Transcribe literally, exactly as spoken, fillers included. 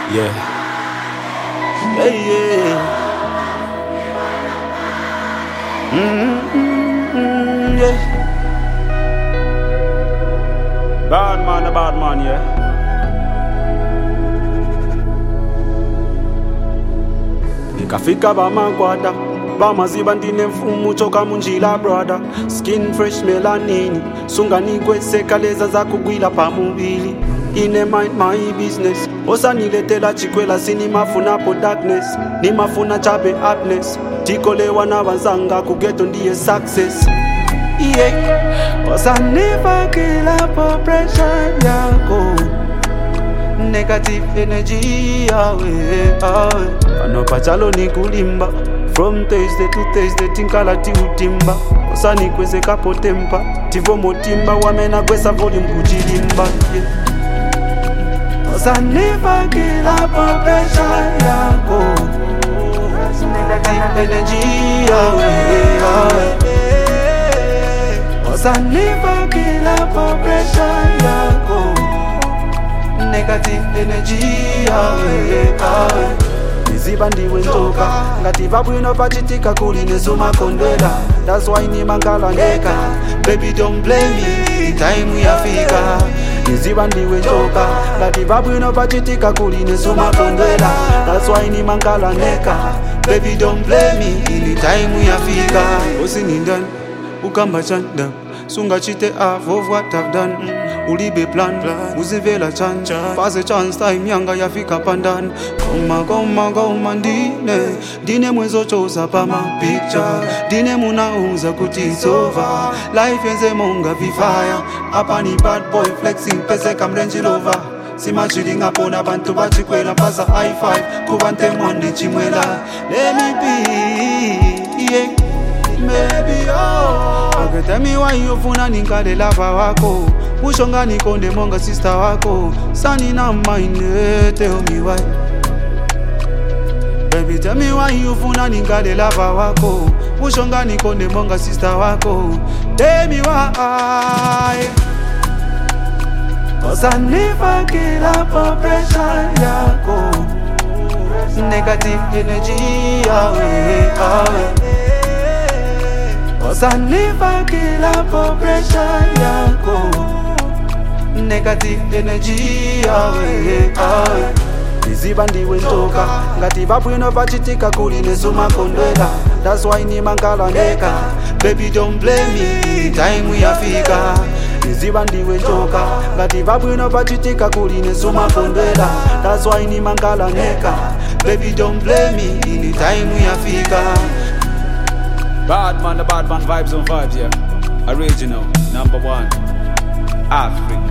Yeah. Yeah, yeah. Mm-hmm, yeah. Bad man, a bad man, yeah. Nikafika bamangwada bamaziba ndine mfumu choka munjila brother. Skin fresh melanini sunganikwe sekaleza za kugwila pamubili. Ine mind my business osaniletela chikwela sinimafunapo darkness nimafuna chabe happiness tikolewa na banzanga kugeto ndiye success. Yeah, osanifakila po pressure yako negative energy yawe awe anopachalo ni kulimba from Thursday to Thursday tinkalati utimba osanikweze kapo tempa tivo motimba wamena kwesa volume kuchilimba. Yeah. Osanifakila po pressure yako negative energy yawe awe osanifakila po pressure yako negative energy yawe awe niziba ndiwe ntoka ngati babwino pachitika kuli nezuma kondwela. That's why ni mangala neka baby don't blame me time yafika. Niziba ndiwe ntoka ngati babwino pachitika kuli nezuma kondwela. That's why ni mangala neka baby don't blame me time yafika. Osinindan ukamba chanda sungachite half of what I've done. Ulibe plan, uzivela chanja Fase chance time yanga yafika pandan. Goma goma goma ndine Dine mwezo choza pa ma picture. Dine munauza kuti it's over. Life yenze monga vifaya. Apa ni bad boy flexing pese kam Range Rover. Sima chilling apona bantu bachikwela pasa high five. Kubante mwandi chimwela. Let me be, yeah. Maybe oh okay, tell me why you funa ninkale lava wako. Ushonga nikonde monga sister wako. Sani na mine, tell me why. Baby tell me why you funa ninkale lava wako. Ushonga nikonde monga sister wako. Tell me why. Osanifakila po pressure yako negative energy yawe awe osanifakila po pressure yako negative energy yawe awe niziba ndiwe ntoka ngati babwino pachitika kuli nezuma kondwela. That's why ni mangala neka baby don't blame me time yafika. Niziba ndiwe ntoka ngati babwino pachitika kuli nezuma kondwela. That's why ni mangala neka baby don't blame me time yafika. Bad man, the bad man vibes on vibes, yeah. Original, number one, Africa.